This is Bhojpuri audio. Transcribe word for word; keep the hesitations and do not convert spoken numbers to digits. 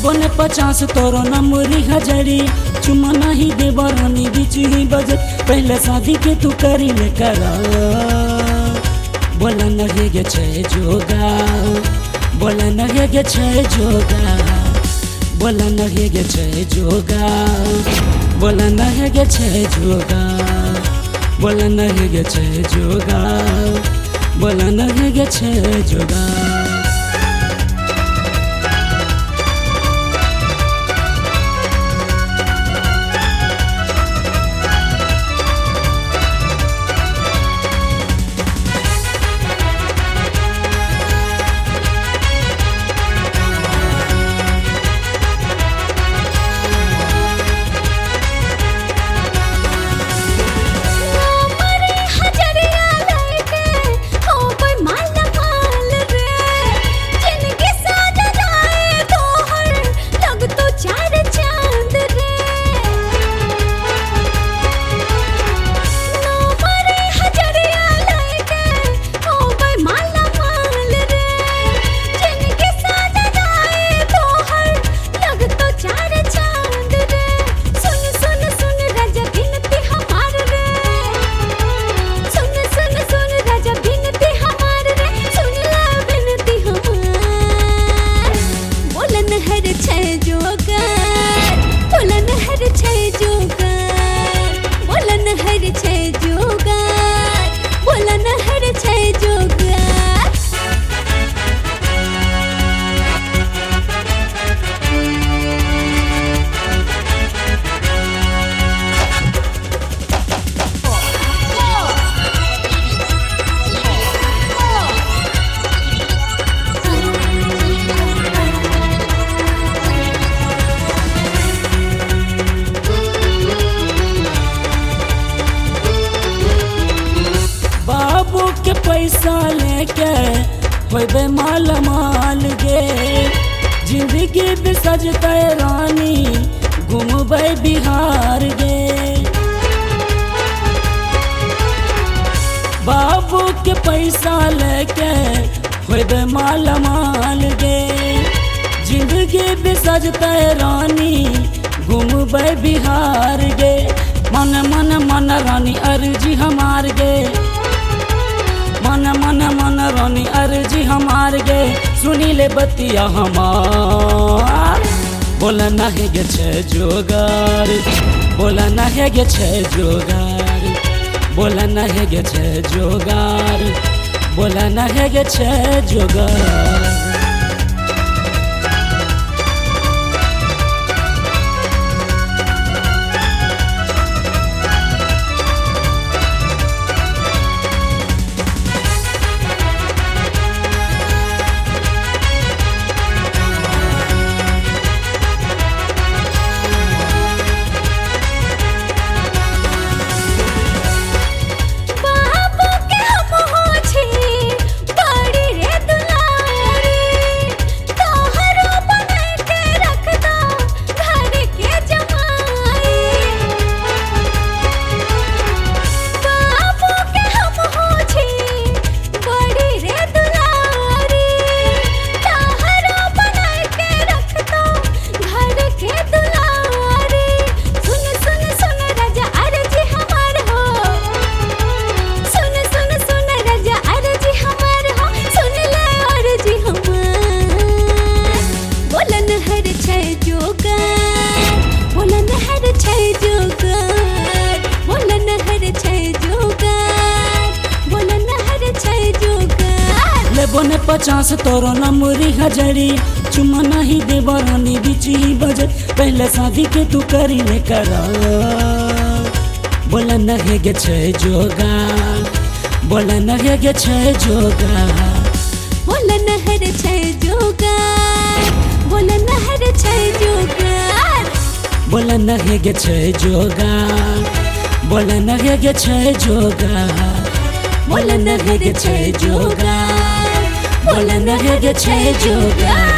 बोने पचास तोरो नमरी हजरी चुमा नहीं दे बरानी बीच ही बजट पहले शादी के तू करी ले करा बोला नहीं गे छे जोगा बोला नहीं गे छे जोगा बोला नहीं गे छे जोगा बोला नहीं गे छे जोगा बोला नहीं गे छे जोगा बोला नहीं गे छे जोगा के पैसा लेके होबे माल माल गे जिंदगी भी सजते रानी घूमबे बिहार गे बाबू के पैसा लेके होबे माल माल गे जिंदगी भी सजते रानी घूमबे बिहार गे मन मन मन रानी अर्जी हमार गे मन मन मन रानी अर्जी हमार गे सुनी ले बतिया हमार बोला नहीं गे छे जोगार बोला नहीं गे छे जोगार बोला नहीं गे छे जोगार बोला नहीं गे छे जोगार बोने पचास तोरो नमरी हजरी चुमा नहीं दे बरानी बीच ही बजट पहले शादी के तू करी ले करा बोला नहीं गे छे जोगा बोला नहीं गे छे जोगा बोला नहीं छे जोगा बोला नहीं छे जोगा बोला नहीं गे छे जोगा बोला नहीं गे छे जोगा बोला नहीं गे छे जोगा बोला नहीं गे छे जोगा।